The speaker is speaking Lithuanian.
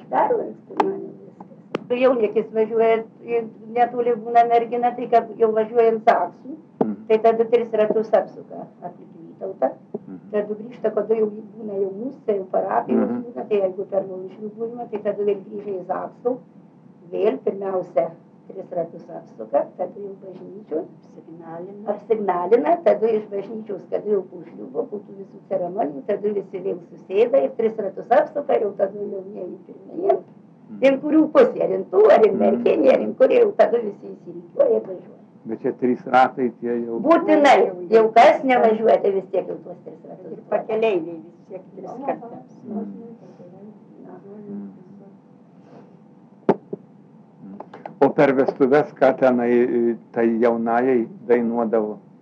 Pervargsti man viskas. Jaunikis važiuoja, netoli būna mergina, tai kad jau važiuojant Zaksų, tai tada 3 ratus apsuka aplink Vytautą. Tada grįžta, kada jau būna jau mūsų, tai jau parapijos būna, tai jeigu per išliūbūrimą, tai tada vėl grįžta į Zaksų. Vėl pirmiausia 3 ratus apsuka, tada jau bažnyčios apsignalina, tada iš bažnyčios, kada jau užliūbo, būtų visų ceremonijų, tada visi vėl susėda ir 3 ratus apsuka, ir jau tada jaunieji pirmieji. Vien kurių pusė, ar rintų, ar merkinė, ar kurie jau tada visi įsirinkiuoja ir važiuoja. Bet čia 3 ratai tie jau... Būtinai, jau kas nevažiuoja, tai vis tiek jau tuos 3 ratus. Ir pakeleiviai vis tiek 3 kartus. O per vestuves, ką tenai tai jaunajai dainuodavo?